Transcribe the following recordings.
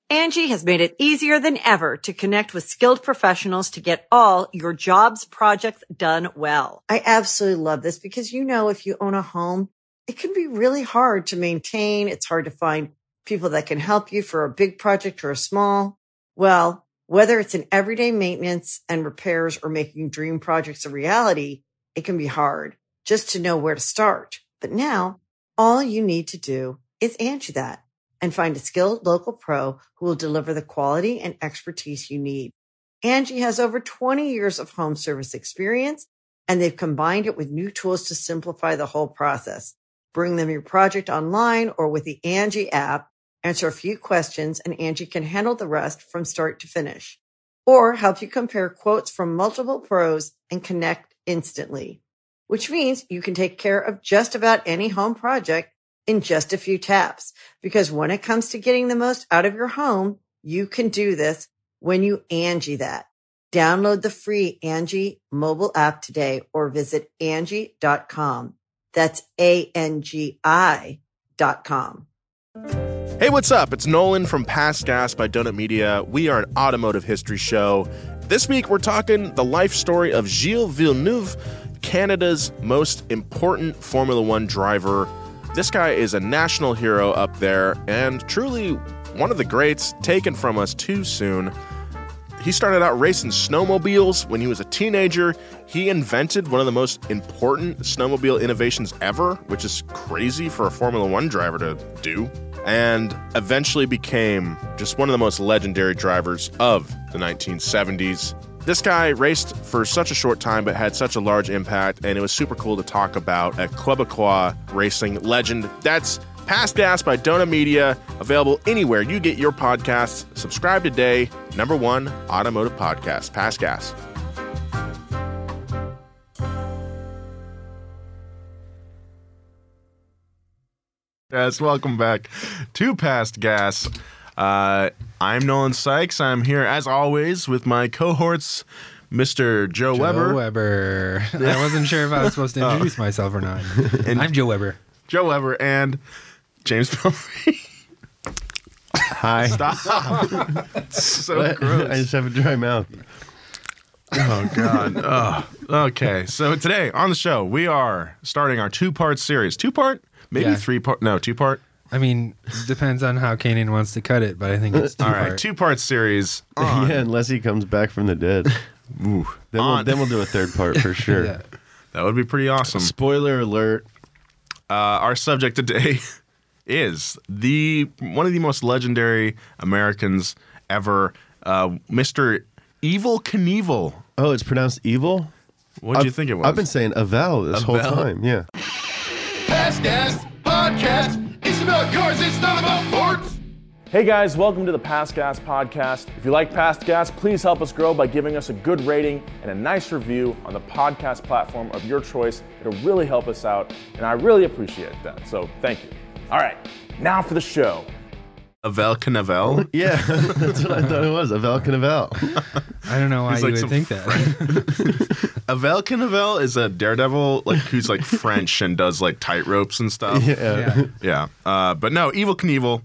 Angie has made it easier than ever to connect with skilled professionals to get all your jobs projects done well. I absolutely love this because, if you own a home, it can be really hard to maintain. It's hard to find people that can help you for a big project or a small. Well, whether it's in everyday maintenance and repairs or making dream projects a reality, it can be hard just to know where to start. But now all you need to do is Angie that and find a skilled local pro who will deliver the quality and expertise you need. Angie has over 20 years of home service experience, and they've combined it with new tools to simplify the whole process. Bring them your project online or with the Angie app, answer a few questions, and Angie can handle the rest from start to finish. Or help you compare quotes from multiple pros and connect instantly, which means you can take care of just about any home project in just a few taps. Because when it comes to getting the most out of your home, you can do this when you Angie that. Download the free Angie mobile app today or visit Angie.com. That's ANGI.com. Hey, what's up? It's Nolan from Past Gas by Donut Media. We are an automotive history show. This week, we're talking the life story of Gilles Villeneuve, Canada's most important Formula One driver. This guy is a national hero up there and truly one of the greats, taken from us too soon. He started out racing snowmobiles when he was a teenager. He invented one of the most important snowmobile innovations ever, which is crazy for a Formula One driver to do, and eventually became just one of the most legendary drivers of the 1970s. This guy raced for such a short time but had such a large impact, and it was super cool to talk about a Quebecois racing legend. That's Past Gas by Donut Media, available anywhere you get your podcasts. Subscribe today. #1 automotive podcast, Past Gas. Yes, welcome back to Past Gas. I'm Nolan Sykes. I'm here, as always, with my cohorts, Mr. Joe Weber. Joe Weber. I wasn't sure if I was supposed to introduce myself or not. I'm Joe Weber. Joe Weber and James Pelfrey. Hi. Stop. So gross. I just have a dry mouth. Oh, God. Okay, so today on the show, we are starting our two-part series. Two-part? Maybe three-part? No, two-part? I mean, depends on how Kanan wants to cut it, but I think it's two-part. All right, two-part series. On. Yeah, unless he comes back from the dead. Ooh. Then we'll do a third part for sure. Yeah. That would be pretty awesome. Spoiler alert. Our subject today is one of the most legendary Americans ever, Mr. Evel Knievel. Oh, it's pronounced evil? What did you think it was? I've been saying Avel this whole time, yeah. Past Gas Podcast. It's about cars, it's not about sports. Hey guys, welcome to the Past Gas Podcast. If you like Past Gas, please help us grow by giving us a good rating and a nice review on the podcast platform of your choice. It'll really help us out, and I really appreciate that, so thank you. All right, now for the show. Avel Knievel? Yeah, that's what I thought it was. Avel Knievel. I don't know why you would think that. Avel Knievel is a daredevil who's French and does tight ropes and stuff. Yeah. But no, Evel Knievel.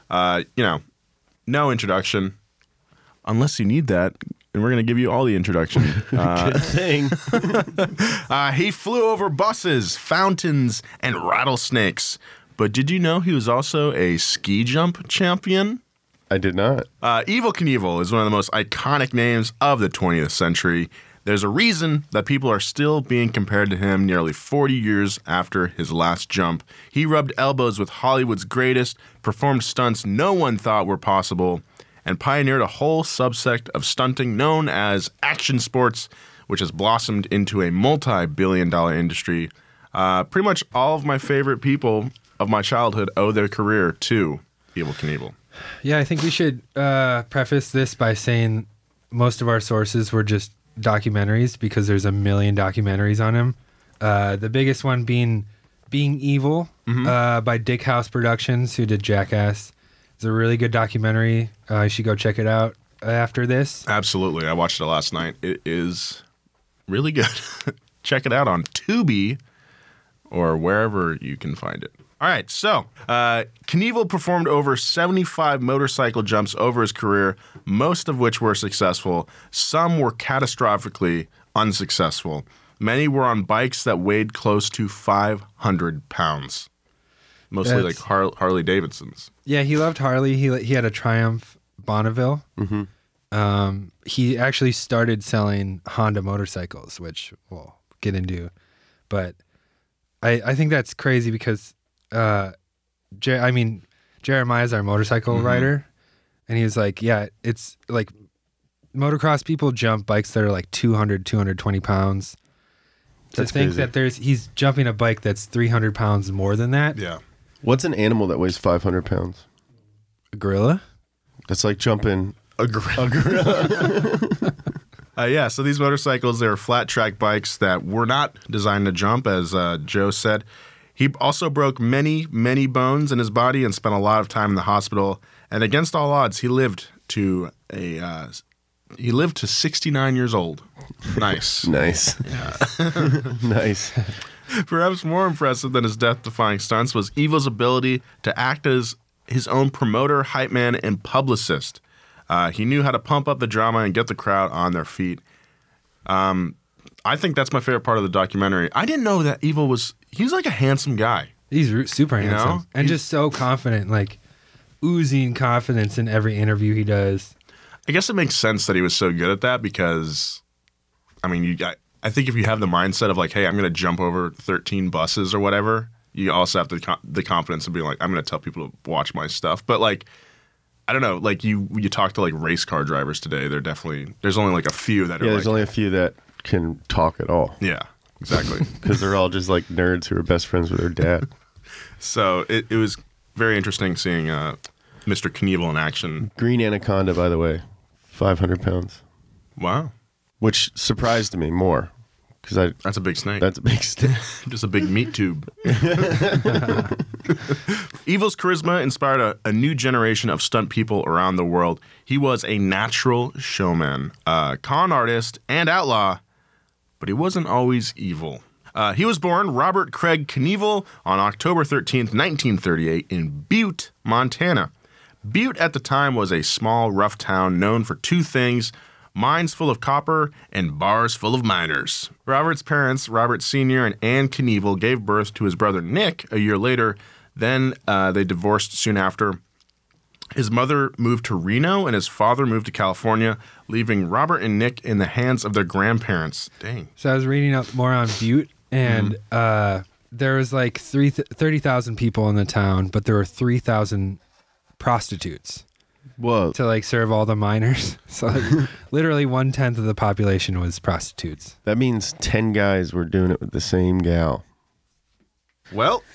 No introduction, unless you need that, and we're going to give you all the introduction. Good thing. He flew over buses, fountains, and rattlesnakes. But did you know he was also a ski jump champion? I did not. Evel Knievel is one of the most iconic names of the 20th century. There's a reason that people are still being compared to him nearly 40 years after his last jump. He rubbed elbows with Hollywood's greatest, performed stunts no one thought were possible, and pioneered a whole subsect of stunting known as action sports, which has blossomed into a multi-billion-dollar industry. Pretty much all of my favorite people of my childhood owe their career to Evel Knievel. Yeah, I think we should preface this by saying most of our sources were just documentaries because there's a million documentaries on him. The biggest one being Evil by Dick House Productions, who did Jackass. It's a really good documentary. You should go check it out after this. Absolutely. I watched it last night. It is really good. Check it out on Tubi or wherever you can find it. All right, so Knievel performed over 75 motorcycle jumps over his career, most of which were successful. Some were catastrophically unsuccessful. Many were on bikes that weighed close to 500 pounds, mostly like Harley Davidsons. Yeah, he loved Harley. He had a Triumph Bonneville. Mm-hmm. He actually started selling Honda motorcycles, which we'll get into. But I think that's crazy because... Jeremiah's our motorcycle rider, and he was like, yeah, it's like motocross people jump bikes that are like 200, 220 pounds. That's to think crazy. that he's jumping a bike that's 300 pounds more than that. Yeah. What's an animal that weighs 500 pounds? A gorilla? That's like jumping A gorilla. Yeah, so these motorcycles, they were flat track bikes that were not designed to jump, as Joe said. He also broke many, many bones in his body and spent a lot of time in the hospital. And against all odds, he lived to 69 years old. Nice. Nice. Nice. Perhaps more impressive than his death-defying stunts was Evil's ability to act as his own promoter, hype man, and publicist. He knew how to pump up the drama and get the crowd on their feet. I think that's my favorite part of the documentary. I didn't know that Evil was... He's like a handsome guy. He's super You handsome. know? And just so confident, like oozing confidence in every interview he does. I guess it makes sense that he was so good at that because, I mean, I think if you have the mindset of like, hey, I'm going to jump over 13 buses or whatever, you also have the confidence of being like, I'm going to tell people to watch my stuff. But like, I don't know, like you talk to like race car drivers today, there's only like a few that are There's like, only a few that can talk at all. yeah, exactly. Because they're all just like nerds who are best friends with their dad. So it was very interesting seeing Mr. Knievel in action. Green Anaconda, by the way, 500 pounds. Wow. Which surprised me more. Because That's a big snake. that's a big stick. Just a big meat tube. Evil's charisma inspired a new generation of stunt people around the world. He was a natural showman, con artist, and outlaw, but he wasn't always evil. He was born Robert Craig Knievel on October 13th, 1938 in Butte, Montana. Butte at the time was a small, rough town known for two things: mines full of copper and bars full of miners. Robert's parents, Robert Sr. and Ann Knievel, gave birth to his brother Nick a year later. Then they divorced soon after. His mother moved to Reno and his father moved to California, leaving Robert and Nick in the hands of their grandparents. Dang. So I was reading up more on Butte, and there was like 30,000 people in the town, but there were 3,000 prostitutes Whoa. to like serve all the miners. So like, literally 1/10 of the population was prostitutes. That means 10 guys were doing it with the same gal. Well,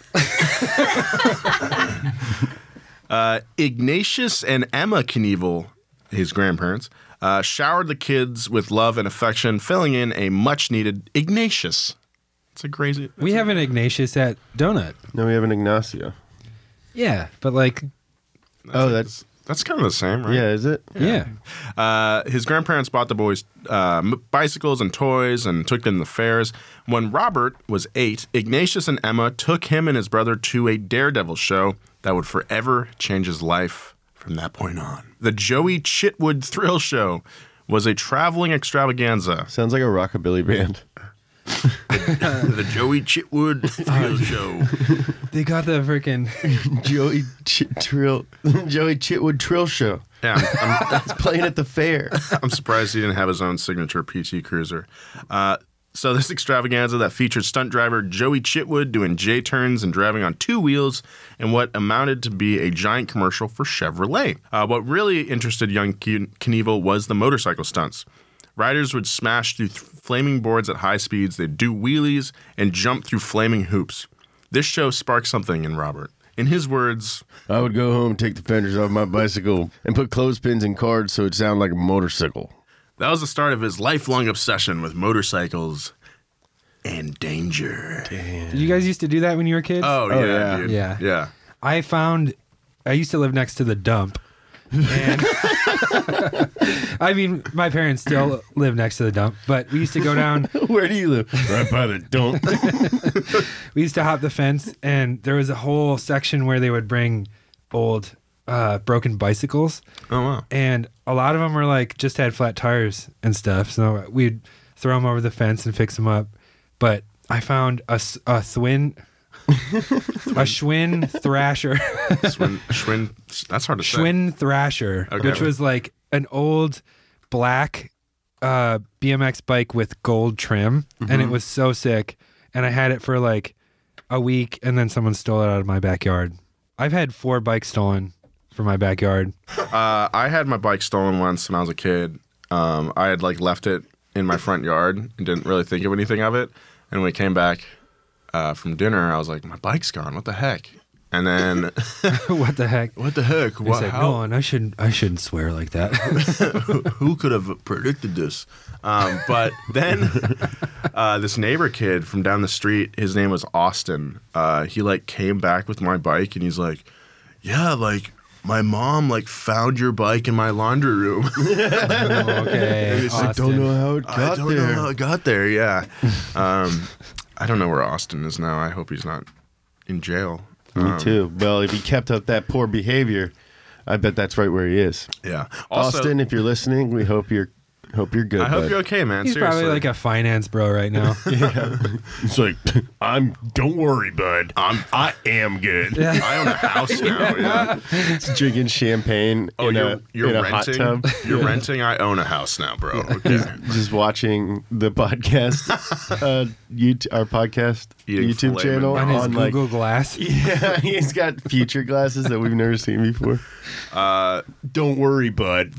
Ignatius and Emma Knievel, his grandparents, showered the kids with love and affection, filling in a much-needed Ignatius. It's a crazy... We have an Ignatius at Donut. No, we have an Ignacio. Yeah, but like, That's kind of the same, right? Yeah, is it? yeah. His grandparents bought the boys bicycles and toys and took them to fairs. When Robert was 8, Ignatius and Emma took him and his brother to a Daredevil show that would forever change his life from that point on. The Joey Chitwood Thrill Show was a traveling extravaganza. Sounds like a rockabilly band. The Joey Chitwood Thrill Show. They got the freaking Joey Chitwood Trill Show. Yeah, It's playing at the fair. I'm surprised he didn't have his own signature PT Cruiser. So this extravaganza that featured stunt driver Joey Chitwood doing J-turns and driving on two wheels in what amounted to be a giant commercial for Chevrolet. What really interested young Knievel was the motorcycle stunts. Riders would smash through flaming boards at high speeds, they'd do wheelies, and jump through flaming hoops. This show sparked something in Robert. In his words, I would go home, take the fenders off my bicycle, and put clothespins and cards so it sounded like a motorcycle. that was the start of his lifelong obsession with motorcycles and danger. Did you guys used to do that when you were kids? Oh, Oh, yeah, yeah. dude. Yeah. Yeah. I used to live next to the dump. And I mean, my parents still live next to the dump, but we used to go down. Where do you live? Right by the dump. We used to hop the fence, and there was a whole section where they would bring old broken bicycles. Oh, wow. And a lot of them were like just had flat tires and stuff. So we'd throw them over the fence and fix them up. But I found a Schwinn Thrasher. Schwinn, that's hard to say. Schwinn Thrasher, Okay. which was like an old black BMX bike with gold trim. And it was so sick. And I had it for like a week, and then someone stole it out of my backyard. I've had 4 bikes stolen from my backyard. I had my bike stolen once when I was a kid. I had like left it in my front yard and didn't really think of anything of it. And when we came back from dinner, I was like, my bike's gone. What the heck? And then What the heck? what the heck? I said, no, and I shouldn't swear like that. Who could have predicted this? But then this neighbor kid from down the street, his name was Austin. He like came back with my bike, and he's like, yeah, like my mom like found your bike in my laundry room. Okay. It's like, I don't know how it I got don't there. know how it got there. Yeah. I don't know where Austin is now. I hope he's not in jail. Me too. Well, if he kept up that poor behavior, I bet that's right where he is. Yeah. Also, Austin, if you're listening, we hope you're good. I hope bud. you're okay, man. He's Seriously. probably like a finance bro right now. It's like, don't worry, bud. I am good. I own a house now. Yeah. He's drinking champagne Oh, in you're a hot renting? tub. You're renting? I own a house now, bro. Okay. Just watching the podcast, our podcast Eating YouTube filet channel On his on like, Google Glass. yeah, he's got future glasses that we've never seen before. Don't worry, bud.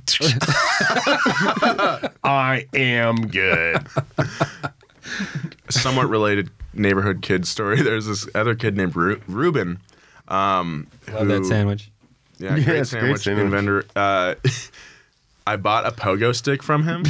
I am good. Somewhat related neighborhood kid story. There's this other kid named Ruben. Love that sandwich. Yeah, Yeah, great it's a great sandwich sandwich. inventor. I bought a pogo stick from him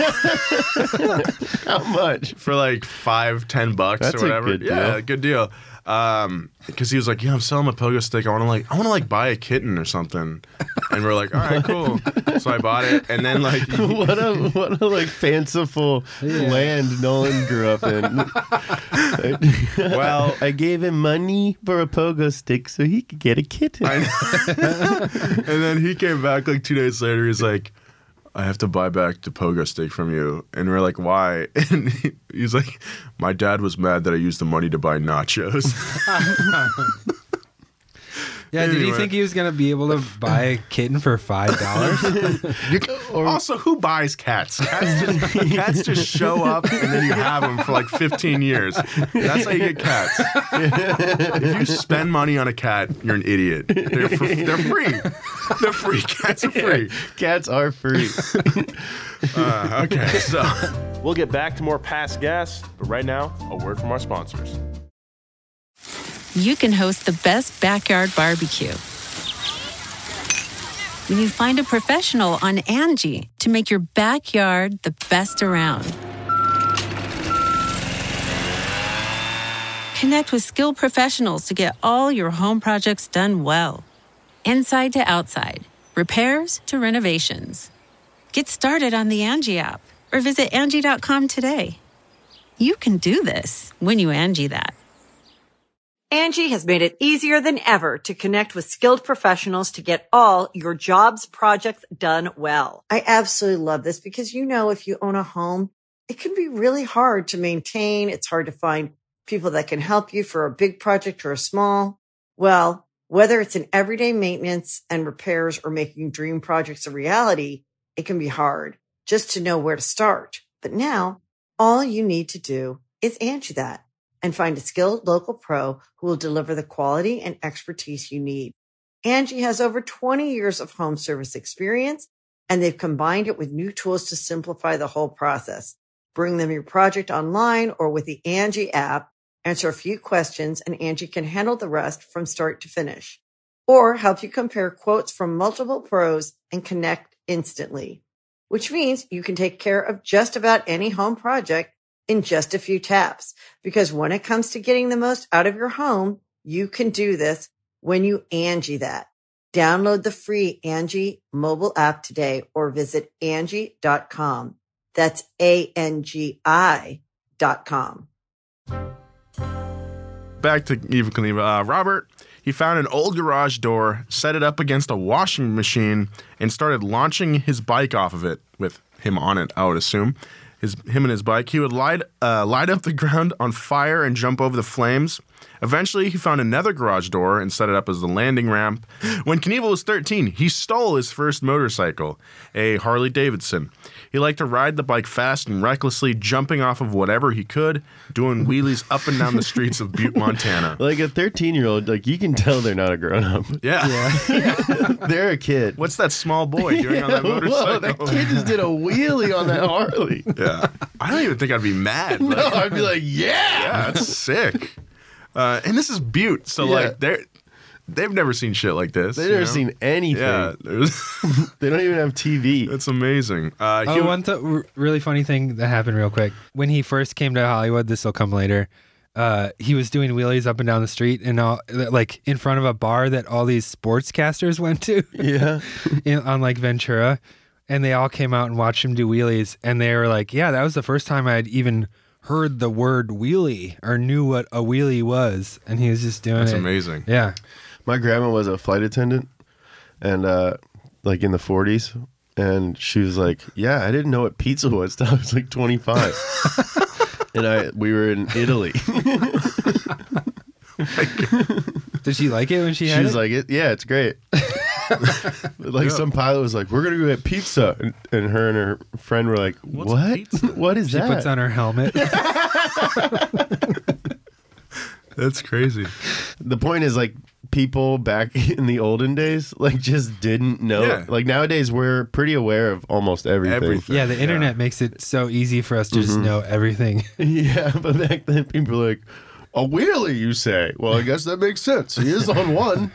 How much? for like $5-10 That's or a whatever. good Yeah, deal. good deal. Because he was like, "Yeah, I'm selling a pogo stick. I want to buy a kitten or something." And we're like, "All right, cool." So I bought it, and then like, What a like fanciful land Nolan grew up in. well, I gave him money for a pogo stick so he could get a kitten. and then he came back like 2 days later. He's like, I have to buy back the pogo stick from you. And we're like, why? And he's like, my dad was mad that I used the money to buy nachos. Yeah, did you Anyway. think he was going to be able to buy a kitten for $5? Also, who buys cats? Cats just show up and then you have them for like 15 years. That's how you get cats. If you spend money on a cat, you're an idiot. They're free. They're free. Cats are free. Cats are free. Okay, so we'll get back to more Past Gas, but right now, a word from our sponsors. You can host the best backyard barbecue when you find a professional on Angie to make your backyard the best around. Connect with skilled professionals to get all your home projects done well. Inside to outside, repairs to renovations. Get started on the Angie app or visit Angie.com today. You can do this when you Angie that. Angie has made it easier than ever to connect with skilled professionals to get all your jobs projects done well. I absolutely love this because, if you own a home, it can be really hard to maintain. It's hard to find people that can help you for a big project or a small. Well, whether it's in everyday maintenance and repairs or making dream projects a reality, it can be hard just to know where to start. But now all you need to do is Angie that and find a skilled local pro who will deliver the quality and expertise you need. Angie has over 20 years of home service experience, and they've combined it with new tools to simplify the whole process. Bring them your project online or with the Angie app, answer a few questions, and Angie can handle the rest from start to finish. Or help you compare quotes from multiple pros and connect instantly, which means you can take care of just about any home project in just a few taps. Because when it comes to getting the most out of your home, you can do this when you Angie that. Download the free Angie mobile app today or visit Angie.com. That's ANGI.com. Back to Evel Knievel. Robert, he found an old garage door, set it up against a washing machine, and started launching his bike off of it with him on it, I would assume. Him and his bike. He would light up the ground on fire and jump over the flames. Eventually, he found another garage door and set it up as the landing ramp. When Knievel was 13, he stole his first motorcycle, a Harley Davidson. He liked to ride the bike fast and recklessly, jumping off of whatever he could, doing wheelies up and down the streets of Butte, Montana. Like a 13-year-old, like you can tell they're not a grown-up. Yeah. They're a kid. What's that small boy doing on that motorcycle? Whoa, that kid just did a wheelie on that Harley. Yeah. I don't even think I'd be mad. No, I'd be like, yeah, that's sick. And this is Butte, so like they've never seen shit like this. They've never seen anything. Yeah, they don't even have TV. It's amazing. One really funny thing that happened real quick. When he first came to Hollywood, this will come later, he was doing wheelies up and down the street and all, like in front of a bar that all these sportscasters went to. Yeah. On like Ventura. And they all came out and watched him do wheelies. And they were like, yeah, that was the first time I'd even heard the word wheelie or knew what a wheelie was. And he was just doing it. That's amazing. Yeah. My grandma was a flight attendant and like in the 40s. And she was like, yeah, I didn't know what pizza was till I was like 25. And we were in Italy. Did she like it when she had She was it? like, yeah, it's great. Like some pilot was like, we're going to go get pizza. And her and her friend were like, what? Pizza? What is She that? puts on her helmet. That's crazy. The point is, like, people back in the olden days, like, just didn't know. Yeah. Like, nowadays, we're pretty aware of almost everything. Yeah, the internet makes it so easy for us to just know everything. Yeah, but back then, people were like, a wheelie, you say? Well, I guess that makes sense. He is on one.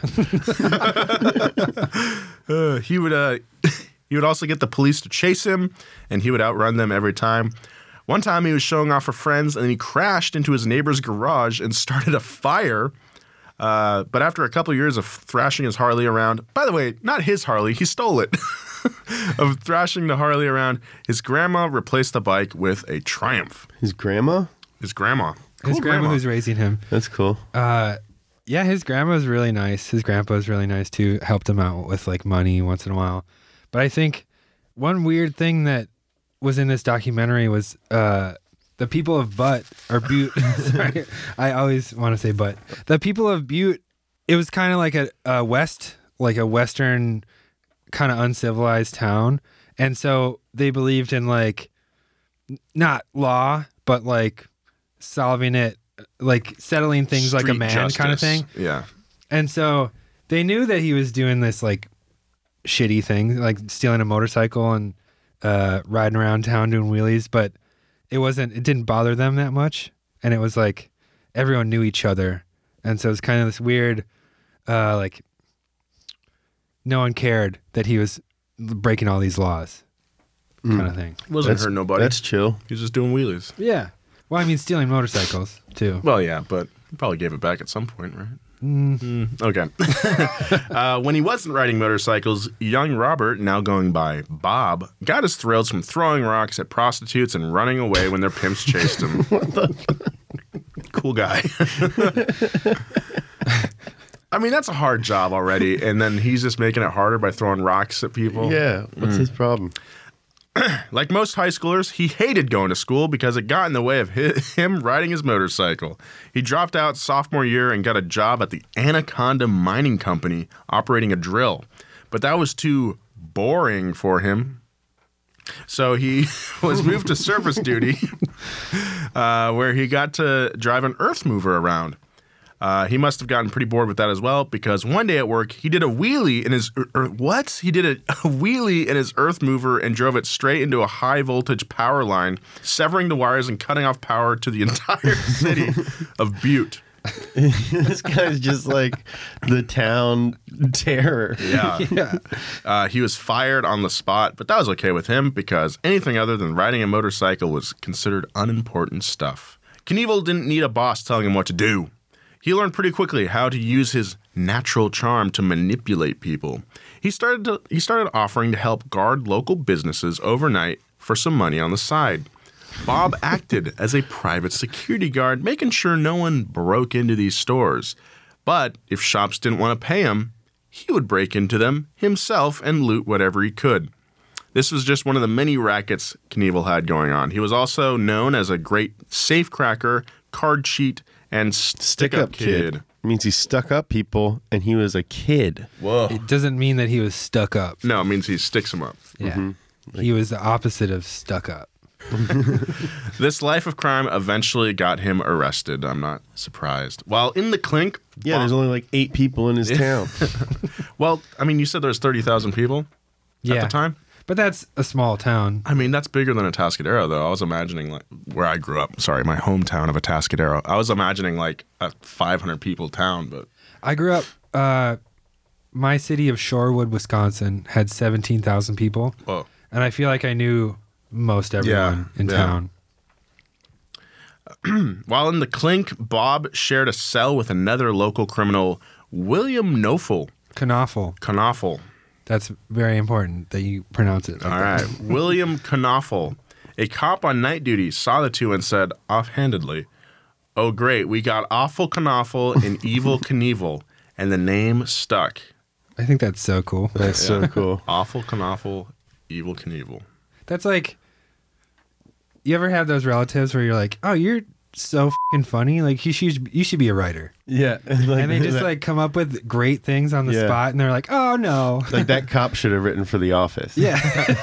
He would also get the police to chase him, and he would outrun them every time. One time he was showing off for friends, and he crashed into his neighbor's garage and started a fire. But after a couple of years of thrashing his Harley around, by the way, not his Harley, he stole it, of thrashing the Harley around, his grandma replaced the bike with a Triumph. His grandma? His grandma. His grandma who's raising him. That's cool. Yeah, his grandma's really nice. His grandpa's really nice too. Helped him out with like money once in a while. But I think one weird thing that was in this documentary was the people of Butte. Sorry, I always want to say Butte. The people of Butte. It was kind of like a western kind of uncivilized town, and so they believed in like not law, but like solving it, like settling things Street like a man justice. kind of thing. Yeah. And so they knew that he was doing this like shitty thing, like stealing a motorcycle and riding around town doing wheelies, but it didn't bother them that much. And it was like everyone knew each other. And so it's kind of this weird, like no one cared that he was breaking all these laws kind of thing. Wasn't hurting nobody. That's chill. He was just doing wheelies. Yeah. Well, I mean, stealing motorcycles too. Well, yeah, but he probably gave it back at some point, right? Okay. When he wasn't riding motorcycles, young Robert, now going by Bob, got his thrills from throwing rocks at prostitutes and running away when their pimps chased him. Cool guy. I mean, that's a hard job already, and then he's just making it harder by throwing rocks at people. Yeah, what's his problem? Like most high schoolers, he hated going to school because it got in the way of him riding his motorcycle. He dropped out sophomore year and got a job at the Anaconda Mining Company operating a drill. But that was too boring for him. So he was moved to surface duty where he got to drive an earth mover around. He must have gotten pretty bored with that as well, because one day at work, he did a wheelie in his... He did a wheelie in his earth mover and drove it straight into a high-voltage power line, severing the wires and cutting off power to the entire city of Butte. This guy's just like the town terror. Yeah. He was fired on the spot, but that was okay with him because anything other than riding a motorcycle was considered unimportant stuff. Knievel didn't need a boss telling him what to do. He learned pretty quickly how to use his natural charm to manipulate people. He started offering to help guard local businesses overnight for some money on the side. Bob acted as a private security guard, making sure no one broke into these stores. But if shops didn't want to pay him, he would break into them himself and loot whatever he could. This was just one of the many rackets Knievel had going on. He was also known as a great safecracker, card cheat, and stick-up kid. It means he stuck up people, and he was a kid. Whoa. It doesn't mean that he was stuck up. No, it means he sticks them up. Yeah. He was the opposite of stuck up. This life of crime eventually got him arrested. I'm not surprised. While in the clink... Yeah, there's only like 8 people in his town. Well, I mean, you said there's 30,000 people at the time? But that's a small town. I mean, that's bigger than Atascadero, though. I was imagining, like, where I grew up. Sorry, my hometown of Atascadero. I was imagining, like, a 500 people town, but... I grew up... my city of Shorewood, Wisconsin had 17,000 people. Whoa. And I feel like I knew most everyone in town. While in the clink, Bob shared a cell with another local criminal, William Knofel. Knoffel. That's very important that you pronounce it. All right. William Knoffel. A cop on night duty saw the two and said offhandedly, "Oh, great, we got Awful Knoffel and Evil Knievel," and the name stuck. I think that's so cool. That's so cool. Awful Knoffel, Evil Knievel. That's like, you ever have those relatives where you're like, oh, you're so fucking funny. Like, you should be a writer. Yeah. And they just like come up with great things on the spot and they're like, oh no. Like that cop should have written for The Office. Yeah.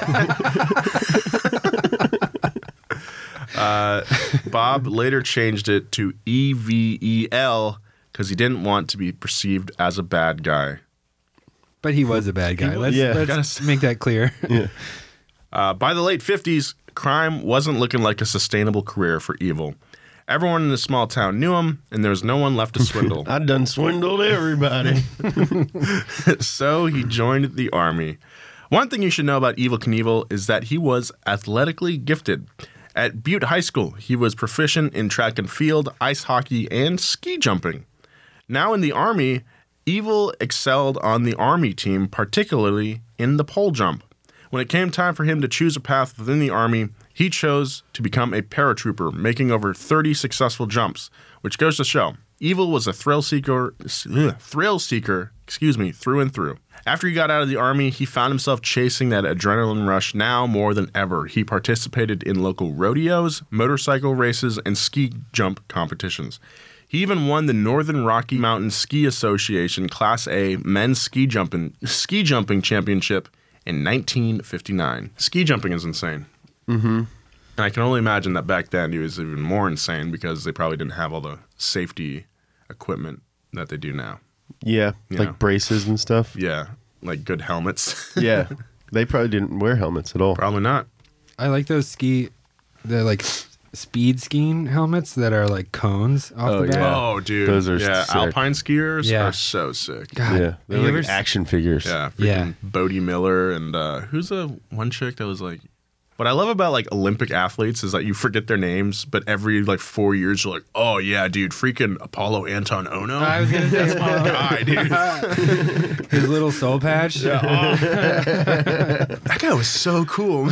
Bob later changed it to EVEL because he didn't want to be perceived as a bad guy. But he was a bad guy. Let's make that clear. Yeah. By the late 50s, crime wasn't looking like a sustainable career for Evil. Everyone in the small town knew him, and there was no one left to swindle. I done swindled everybody. So he joined the army. One thing you should know about Evil Knievel is that he was athletically gifted. At Butte High School, he was proficient in track and field, ice hockey, and ski jumping. Now in the Army, Evil excelled on the Army team, particularly in the pole jump. When it came time for him to choose a path within the Army, he chose to become a paratrooper, making over 30 successful jumps, which goes to show Evil was a thrill seeker, through and through. After he got out of the Army, he found himself chasing that adrenaline rush now more than ever. He participated in local rodeos, motorcycle races, and ski jump competitions. He even won the Northern Rocky Mountain Ski Association Class A Men's Ski Jumping Championship in 1959. Ski jumping is insane. Mm-hmm. And I can only imagine that back then he was even more insane because they probably didn't have all the safety equipment that they do now. Yeah, like braces and stuff. Yeah, like good helmets. Yeah, they probably didn't wear helmets at all. Probably not. I like those they're like speed skiing helmets that are like cones off the back. Yeah. Oh, dude. Those are sick. Alpine skiers are so sick. God, Yeah, they're like action figures. Yeah, freaking Bodie Miller and who's the one chick that was like... What I love about like Olympic athletes is that you forget their names, but every like 4 years you're like, oh yeah, dude, freaking Apollo Anton Ono. I was gonna say that's my guy, dude. His little soul patch. Yeah, that guy was so cool.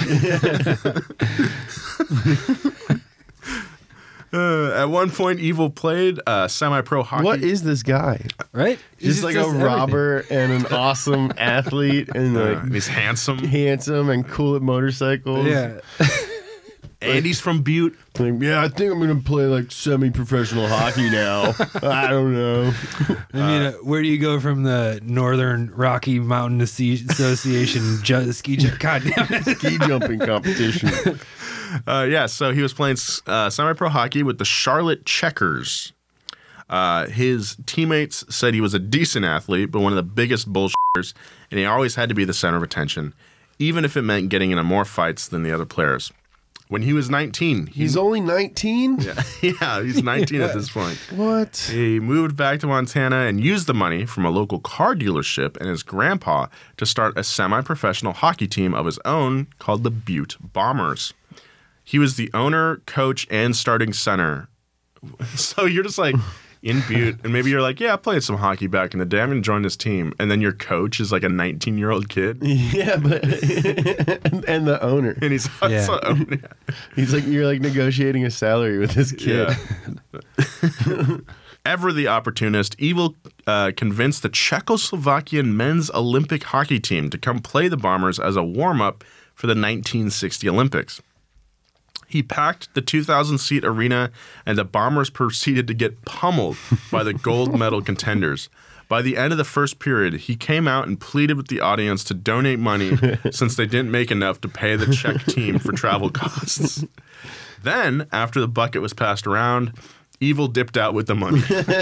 At one point, Evil played semi-pro hockey. What is this guy? Right? Just like a robber and an awesome athlete and he's handsome and cool at motorcycles. Yeah. And he's from Butte. Like, yeah, I think I'm going to play like semi-professional hockey now. I don't know. I mean, where do you go from the Northern Rocky Mountain Association ski jumping competition? So he was playing semi-pro hockey with the Charlotte Checkers. His teammates said he was a decent athlete, but one of the biggest bullshitters, and he always had to be the center of attention, even if it meant getting into more fights than the other players. When he was 19... He's only 19? Yeah, he's 19 at this point. What? He moved back to Montana and used the money from a local car dealership and his grandpa to start a semi-professional hockey team of his own called the Butte Bombers. He was the owner, coach, and starting center. So you're just like, in Butte, and maybe you're like, yeah, I played some hockey back in the day. I'm going to join this team. And then your coach is like a 19-year-old kid. Yeah, but and the owner. And he's also owner. He's like, you're like negotiating a salary with this kid. Yeah. Ever the opportunist, Evil convinced the Czechoslovakian men's Olympic hockey team to come play the Bombers as a warm-up for the 1960 Olympics. He packed the 2,000-seat arena, and the Bombers proceeded to get pummeled by the gold medal contenders. By the end of the first period, he came out and pleaded with the audience to donate money since they didn't make enough to pay the Czech team for travel costs. Then, after the bucket was passed around, Evil dipped out with the money.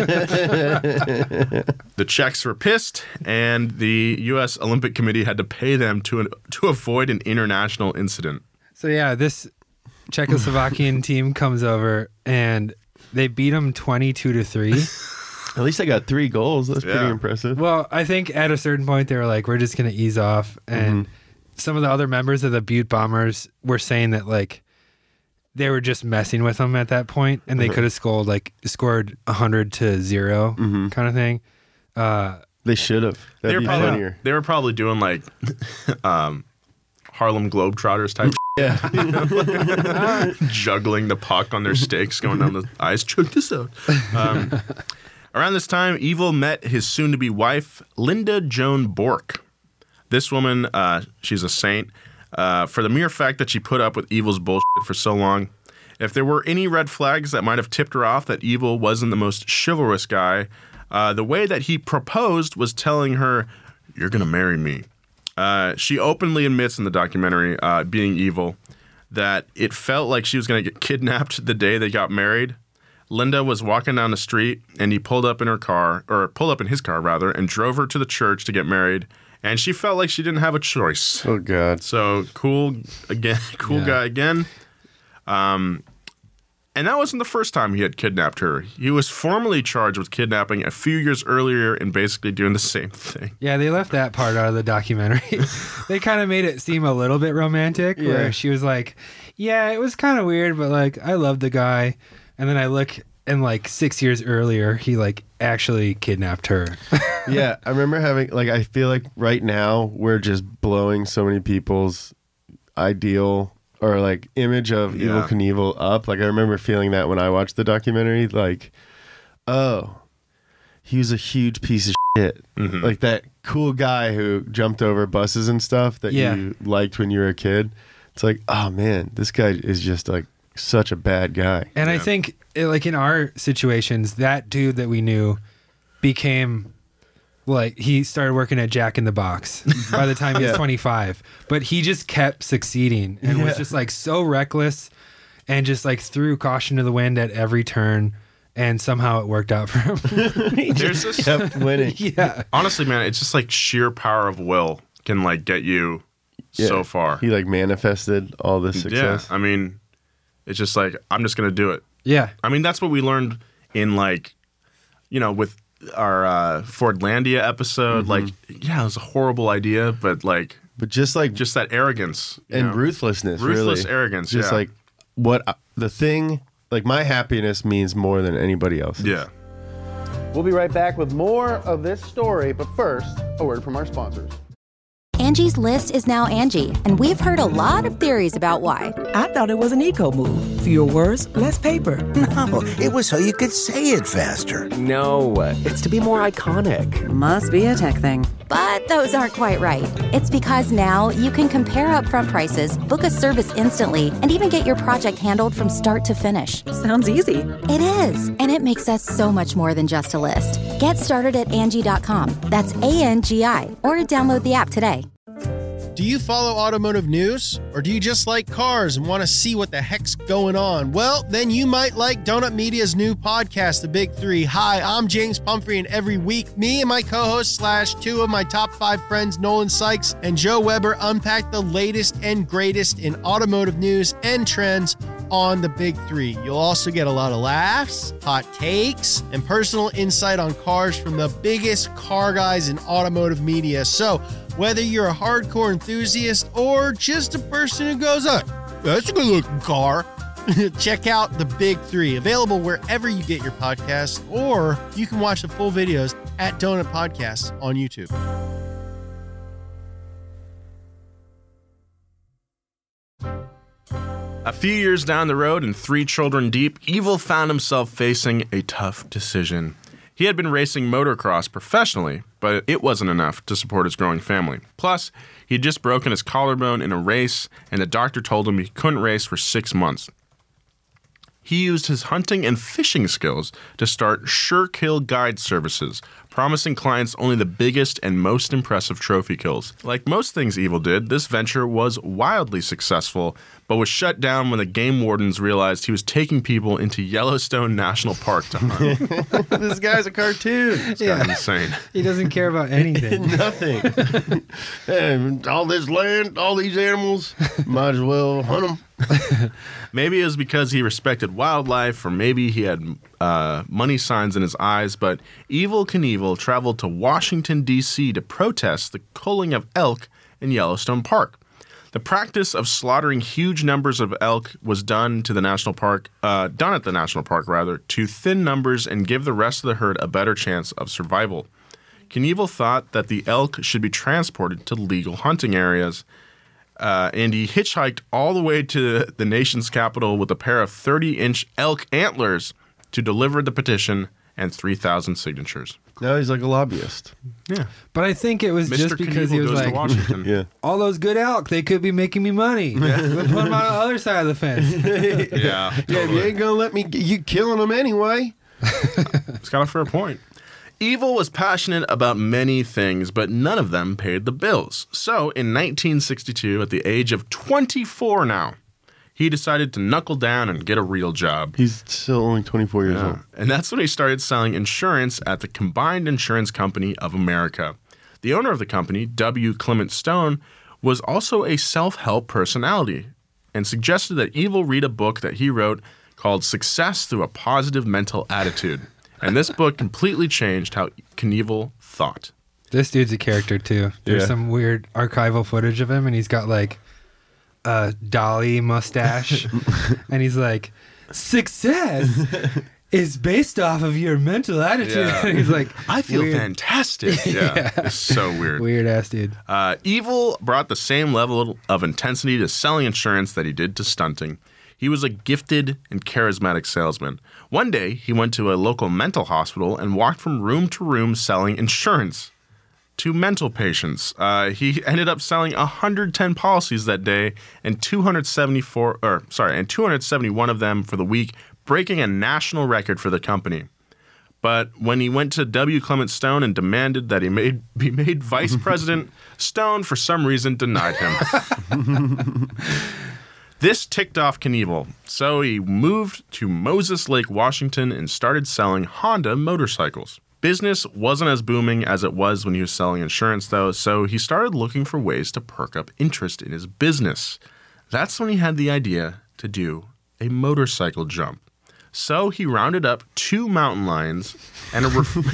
The Czechs were pissed, and the U.S. Olympic Committee had to pay them to avoid an international incident. So yeah, this Czechoslovakian team comes over and they beat them 22-3. At least I got 3 goals. That's pretty impressive. Well, I think at a certain point they were like, we're just going to ease off. And some of the other members of the Butte Bombers were saying that like they were just messing with them at that point, and they could have scored 100-0 kind of thing. They should have. That'd be funnier. They were probably doing like Harlem Globetrotters type Yeah. juggling the puck on their stakes going down the ice. Check this out. Around this time, Evil met his soon-to-be wife, Linda Joan Bork. This woman, she's a saint. For the mere fact that she put up with Evil's bullshit for so long. If there were any red flags that might have tipped her off that Evil wasn't the most chivalrous guy, the way that he proposed was telling her, "You're going to marry me." She openly admits in the documentary, Being Evil, that it felt like she was going to get kidnapped the day they got married. Linda was walking down the street, and he pulled up in his car, rather, and drove her to the church to get married. And she felt like she didn't have a choice. Oh, God. So, cool guy again. And that wasn't the first time he had kidnapped her. He was formally charged with kidnapping a few years earlier and basically doing the same thing. Yeah, they left that part out of the documentary. They kind of made it seem a little bit romantic, where she was like, yeah, it was kind of weird, but like, I love the guy. And then I look, and like 6 years earlier, he like actually kidnapped her. Yeah, I remember having, like, I feel like right now we're just blowing so many people's ideal or like image of Evel Knievel up. Like, I remember feeling that when I watched the documentary, like, oh, he was a huge piece of shit. Mm-hmm. Like that cool guy who jumped over buses and stuff that you liked when you were a kid. It's like, oh man, this guy is just like such a bad guy. And I think, like, in our situations, that dude that we knew became, like, he started working at Jack in the Box by the time he was 25. But he just kept succeeding and was just, like, so reckless and just, like, threw caution to the wind at every turn. And somehow it worked out for him. He just kept winning. Yeah. Honestly, man, it's just, like, sheer power of will can, like, get you so far. He, like, manifested all this success. Yeah, I mean, it's just like, I'm just going to do it. Yeah. I mean, that's what we learned in, like, you know, with our Fordlandia episode. Like, yeah, it was a horrible idea, but, like... But just, like... Just that arrogance. And ruthlessness, Ruthless arrogance, just, like, what... the thing... Like, my happiness means more than anybody else's. Yeah. We'll be right back with more of this story, but first, a word from our sponsors. Angie's List is now Angie, and we've heard a lot of theories about why. I thought it was an eco move. Fewer words, less paper. No, it was so you could say it faster. No, it's to be more iconic. Must be a tech thing. But those aren't quite right. It's because now you can compare upfront prices, book a service instantly, and even get your project handled from start to finish. Sounds easy. It is, and it makes us so much more than just a list. Get started at Angie.com. That's ANGI, or download the app today. Do you follow automotive news? Or do you just like cars and want to see what the heck's going on? Well, then you might like Donut Media's new podcast, The Big Three. Hi, I'm James Pumphrey, and every week, me and my co-host / two of my top 5 friends, Nolan Sykes and Joe Weber, unpack the latest and greatest in automotive news and trends on The Big Three. You'll also get a lot of laughs, hot takes, and personal insight on cars from the biggest car guys in automotive media. So, whether you're a hardcore enthusiast or just a person who goes, oh, that's a good-looking car, Check out The Big Three, available wherever you get your podcasts, or you can watch the full videos at Donut Podcasts on YouTube. A few years down the road and 3 children deep, Evil found himself facing a tough decision. He had been racing motocross professionally, but it wasn't enough to support his growing family. Plus, he had just broken his collarbone in a race, and the doctor told him he couldn't race for 6 months. He used his hunting and fishing skills to start Sure Kill Guide Services, promising clients only the biggest and most impressive trophy kills. Like most things Evil did, this venture was wildly successful, but was shut down when the game wardens realized he was taking people into Yellowstone National Park to hunt. This guy's a cartoon. This guy's insane. He doesn't care about anything. Nothing. And all this land, all these animals, might as well hunt them. Maybe it was because he respected wildlife, or maybe he had money signs in his eyes, but Evel Knievel traveled to Washington, D.C. to protest the culling of elk in Yellowstone Park. The practice of slaughtering huge numbers of elk was done at the national park, to thin numbers and give the rest of the herd a better chance of survival. Knievel thought that the elk should be transported to legal hunting areas, and he hitchhiked all the way to the nation's capital with a pair of 30-inch elk antlers to deliver the petition and 3,000 signatures. Now he's like a lobbyist. Yeah. But I think it was Mr. just because he was goes to like, Washington. Yeah. all those good elk, they could be making me money. We'll put them on the other side of the fence. Yeah. Yeah, you ain't gonna let me you killing them anyway. It's got a fair point. Evil was passionate about many things, but none of them paid the bills. So, in 1962, at the age of 24 now, he decided to knuckle down and get a real job. He's still only 24 years old. And that's when he started selling insurance at the Combined Insurance Company of America. The owner of the company, W. Clement Stone, was also a self-help personality and suggested that Evil read a book that he wrote called Success Through a Positive Mental Attitude. And this book completely changed how Knievel thought. This dude's a character, too. There's Yeah. some weird archival footage of him, and he's got, like, a Dolly mustache. And he's like, success is based off of your mental attitude. Yeah. And he's like, I feel weird. fantastic. Yeah. It's so weird. Weird-ass dude. Evil brought the same level of intensity to selling insurance that he did to stunting. He was a gifted and charismatic salesman. One day, he went to a local mental hospital and walked from room to room selling insurance to mental patients. He ended up selling 110 policies that day and 271 of them for the week, breaking a national record for the company. But when he went to W. Clement Stone and demanded that he be made vice president, Stone, for some reason, denied him. This ticked off Knievel, so he moved to Moses Lake, Washington, and started selling Honda motorcycles. Business wasn't as booming as it was when he was selling insurance, though, so he started looking for ways to perk up interest in his business. That's when he had the idea to do a motorcycle jump. So he rounded up 2 mountain lions and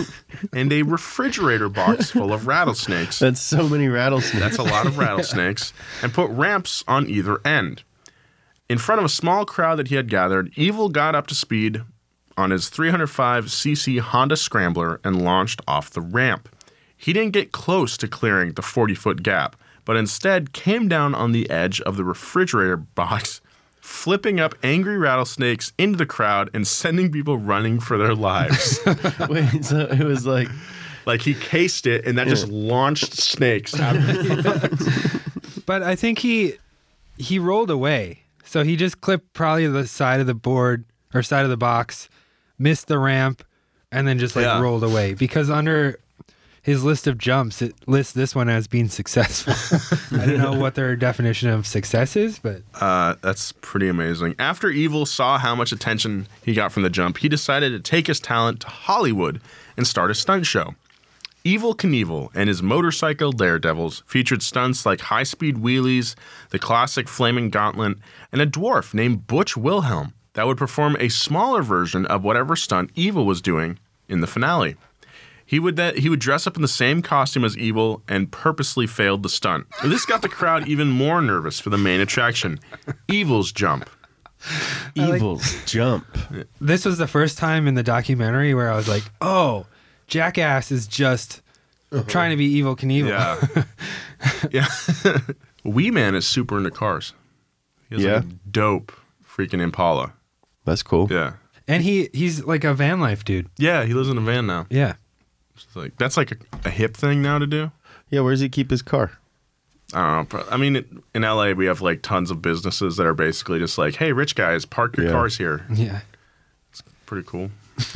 a refrigerator box full of rattlesnakes. That's so many rattlesnakes. That's a lot of rattlesnakes. And put ramps on either end. In front of a small crowd that he had gathered, Evil got up to speed on his 305cc Honda Scrambler and launched off the ramp. He didn't get close to clearing the 40-foot gap, but instead came down on the edge of the refrigerator box, flipping up angry rattlesnakes into the crowd and sending people running for their lives. Wait, so it was like he cased it and that just launched snakes out of it. But I think he rolled away. So he just clipped probably the side of the board or side of the box, missed the ramp, and then just rolled away. Because under his list of jumps, it lists this one as being successful. I don't know what their definition of success is, but that's pretty amazing. After Evil saw how much attention he got from the jump, he decided to take his talent to Hollywood and start a stunt show. Evil Knievel and his motorcycle daredevils featured stunts like high-speed wheelies, the classic flaming gauntlet, and a dwarf named Butch Wilhelm that would perform a smaller version of whatever stunt Evil was doing in the finale. He would dress up in the same costume as Evil and purposely failed the stunt. This got the crowd even more nervous for the main attraction, Evil's jump. Evil's jump. This was the first time in the documentary where I was like, oh, Jackass is just trying to be Evel Knievel. Yeah. Yeah. Wee Man is super into cars. He has like a dope freaking Impala. That's cool. Yeah. And he's like a van life dude. Yeah, he lives in a van now. Yeah. That's like a hip thing now to do. Yeah, where does he keep his car? I don't know. I mean, in LA, we have like tons of businesses that are basically just like, hey, rich guys, park your cars here. Yeah. It's pretty cool.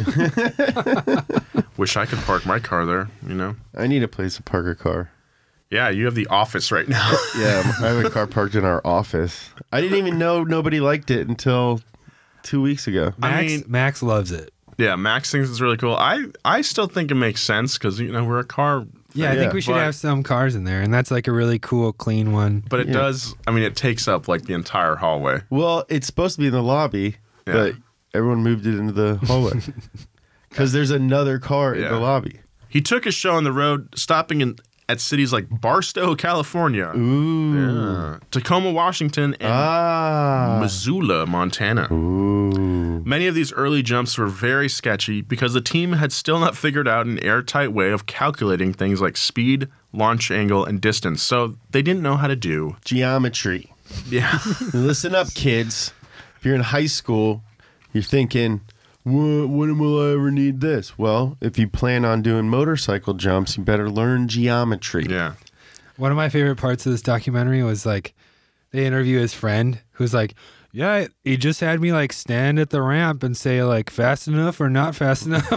Wish I could park my car there, you know? I need a place to park a car. Yeah, you have the office right now. Yeah, I have a car parked in our office. I didn't even know nobody liked it until 2 weeks ago. Max loves it. Yeah, Max thinks it's really cool. I still think it makes sense because, you know, we're a car. Yeah, I think we should have some cars in there, and that's like a really cool, clean one. But it does, I mean, it takes up like the entire hallway. Well, it's supposed to be in the lobby, but everyone moved it into the hallway. Because there's another car in the lobby. He took his show on the road, stopping at cities like Barstow, California, Tacoma, Washington, and Missoula, Montana. Many of these early jumps were very sketchy because the team had still not figured out an airtight way of calculating things like speed, launch angle, and distance, so they didn't know how to do geometry. Yeah. Listen up, kids. If you're in high school, you're thinking, when will I ever need this? Well, if you plan on doing motorcycle jumps, you better learn geometry. Yeah. One of my favorite parts of this documentary was like they interview his friend who's like, yeah, he just had me like stand at the ramp and say like fast enough or not fast enough.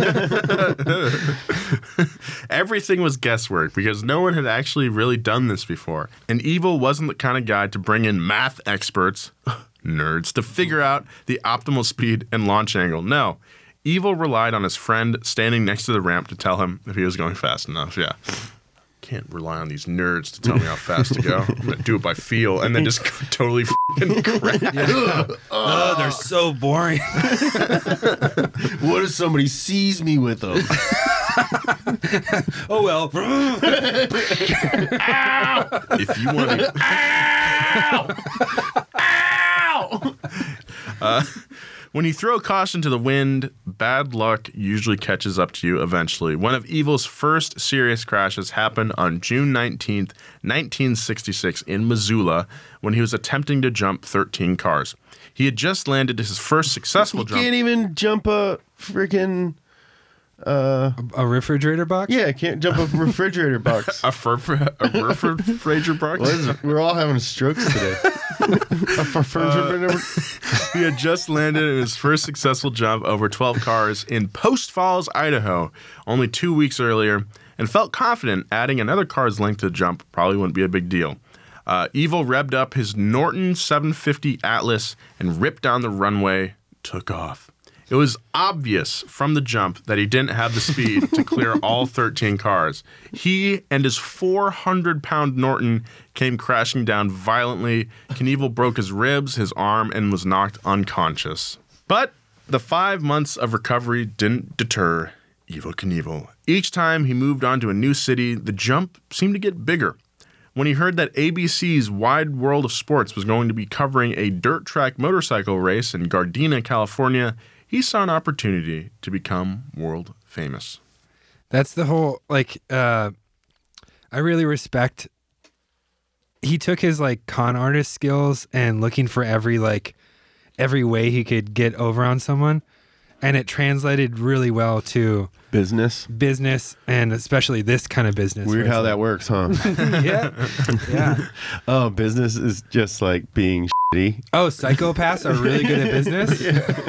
Everything was guesswork because no one had actually really done this before. And Evel wasn't the kind of guy to bring in math experts, nerds, to figure out the optimal speed and launch angle. No, Evel relied on his friend standing next to the ramp to tell him if he was going fast enough. Yeah. Can't rely on these nerds to tell me how fast to go. I'm going to do it by feel and then just totally f***ing crash. Oh, they're so boring. What if somebody sees me with them? Oh, well. Ow! If you want to... Ow! Ow! When you throw caution to the wind, bad luck usually catches up to you eventually. One of Evel's first serious crashes happened on June 19th, 1966 in Missoula when he was attempting to jump 13 cars. He had just landed his first successful jump. You can't even jump a freaking... a refrigerator box? Yeah, I can't jump a refrigerator box. a refrigerator box? We're all having strokes today. He had just landed in his first successful jump over 12 cars in Post Falls, Idaho, only 2 weeks earlier, and felt confident adding another car's length to the jump probably wouldn't be a big deal. Evel revved up his Norton 750 Atlas and ripped down the runway, took off. It was obvious from the jump that he didn't have the speed to clear all 13 cars. He and his 400-pound Norton came crashing down violently. Knievel broke his ribs, his arm, and was knocked unconscious. But the 5 months of recovery didn't deter Evel Knievel. Each time he moved on to a new city, the jump seemed to get bigger. When he heard that ABC's Wide World of Sports was going to be covering a dirt track motorcycle race in Gardena, California, he saw an opportunity to become world famous. That's the whole, like, I really respect, he took his, like, con artist skills and looking for every way he could get over on someone, and it translated really well to business, and especially this kind of business. Weird how that works, huh? Yeah. Oh, business is just like being shitty. Oh, psychopaths are really good at business?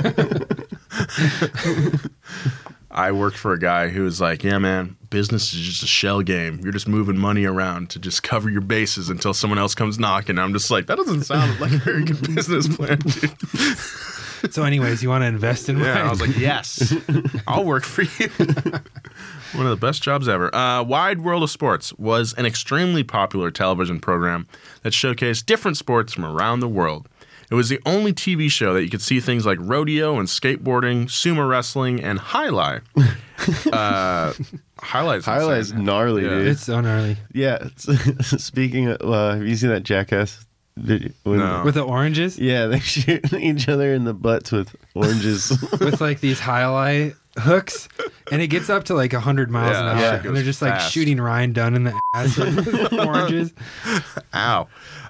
I worked for a guy who was like, yeah, man, business is just a shell game. You're just moving money around to just cover your bases until someone else comes knocking. I'm just like, that doesn't sound like a very good business plan, dude. So anyways, you want to invest in mine? Yeah, I was like, yes, I'll work for you. One of the best jobs ever. Wide World of Sports was an extremely popular television program that showcased different sports from around the world. It was the only TV show that you could see things like rodeo and skateboarding, sumo wrestling, and highlight. Highlight's gnarly, dude. It's so gnarly. Yeah. Speaking of, have you seen that Jackass No. With the oranges? Yeah, they shoot each other in the butts with oranges. With like these highlight hooks, and it gets up to like 100 miles an hour. Yeah, And they're just like fast. shooting Ryan Dunn in the ass with oranges. Ow.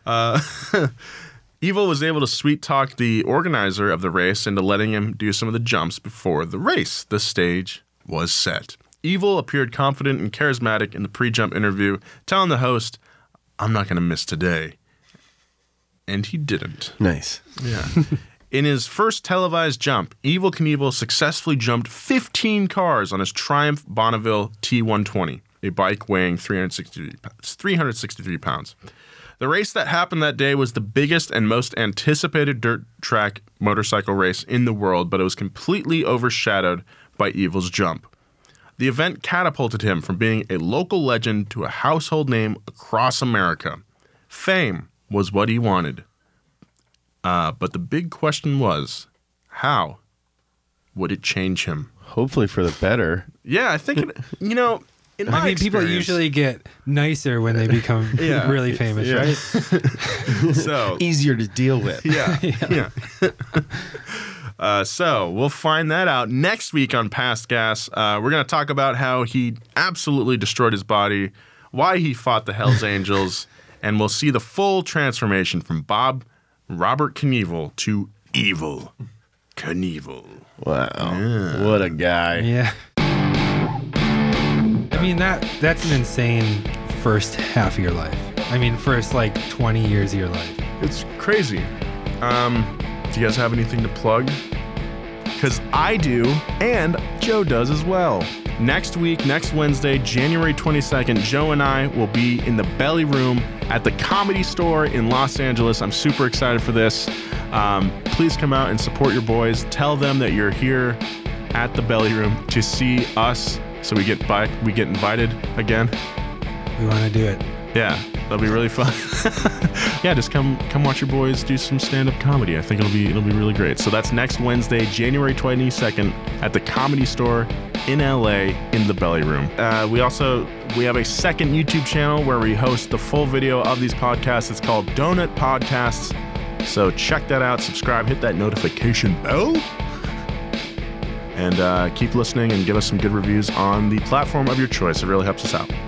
Evil was able to sweet talk the organizer of the race into letting him do some of the jumps before the race. The stage was set. Evil appeared confident and charismatic in the pre-jump interview, telling the host, "I'm not going to miss today." And he didn't. Nice. Yeah. In his first televised jump, Evel Knievel successfully jumped 15 cars on his Triumph Bonneville T120, a bike weighing 363 pounds. The race that happened that day was the biggest and most anticipated dirt track motorcycle race in the world, but it was completely overshadowed by Evel's jump. The event catapulted him from being a local legend to a household name across America. Fame was what he wanted. But the big question was, how would it change him? Hopefully for the better. Yeah, I think, in my people experience- usually get nicer when they become really famous, right? So easier to deal with. Yeah. So we'll find that out next week on Past Gas. We're going to talk about how he absolutely destroyed his body, why he fought the Hells Angels, and we'll see the full transformation from Robert Knievel to Evel Knievel. Wow. Yeah. What a guy. Yeah. I mean, that's an insane first half of your life. I mean, first like 20 years of your life. It's crazy. Do you guys have anything to plug? Because I do, and Joe does as well. Next week, next Wednesday, January 22nd, Joe and I will be in the Belly Room at the Comedy Store in Los Angeles. I'm super excited for this. Please come out and support your boys. Tell them that you're here at the Belly Room to see us, so we get invited again. We want to do it. Yeah, that'll be really fun. Yeah, just come watch your boys do some stand-up comedy. I think it'll be really great. So that's next Wednesday, January 22nd at the Comedy Store in LA in the Belly Room. We have a second YouTube channel where we host the full video of these podcasts. It's called Donut Podcasts. So check that out, subscribe, hit that notification bell, and keep listening and give us some good reviews on the platform of your choice. It really helps us out.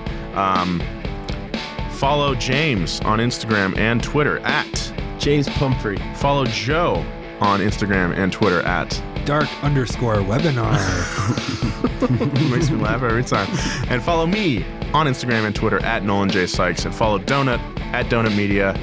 Follow James on Instagram and Twitter at James Pumphrey. Follow Joe on Instagram and Twitter at dark_webinar. Makes me laugh every time. And follow me on Instagram and Twitter at Nolan J. Sykes. And follow Donut at Donut Media.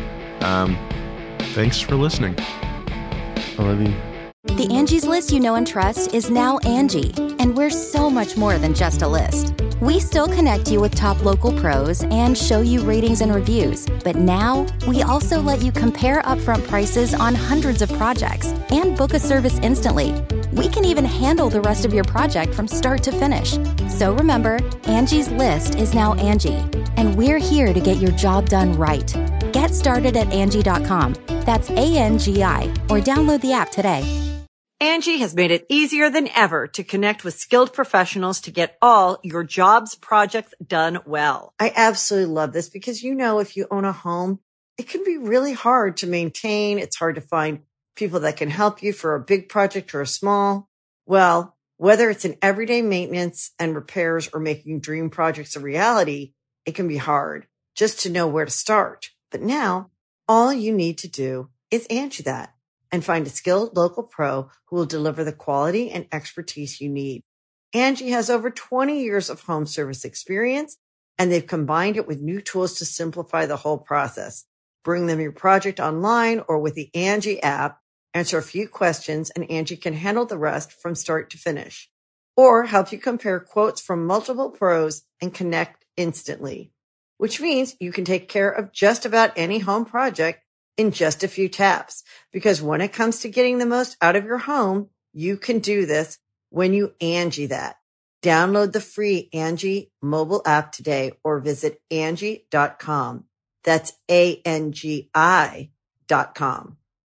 Thanks for listening. I love you. The Angie's List you know and trust is now Angie, and we're so much more than just a list. We still connect you with top local pros and show you ratings and reviews, but now we also let you compare upfront prices on hundreds of projects and book a service instantly. We can even handle the rest of your project from start to finish. So remember, Angie's List is now Angie, and we're here to get your job done right. Get started at Angie.com. That's ANGI, or download the app today. Angie has made it easier than ever to connect with skilled professionals to get all your jobs projects done well. I absolutely love this because, if you own a home, it can be really hard to maintain. It's hard to find people that can help you for a big project or a small. Well, whether it's in everyday maintenance and repairs or making dream projects a reality, it can be hard just to know where to start. But now all you need to do is Angie that and find a skilled local pro who will deliver the quality and expertise you need. Angie has over 20 years of home service experience, and they've combined it with new tools to simplify the whole process. Bring them your project online or with the Angie app, answer a few questions, and Angie can handle the rest from start to finish. Or help you compare quotes from multiple pros and connect instantly, which means you can take care of just about any home project in just a few taps. Because when it comes to getting the most out of your home, you can do this when you Angie that. Download the free Angie mobile app today or visit Angie.com. That's ANGI.com.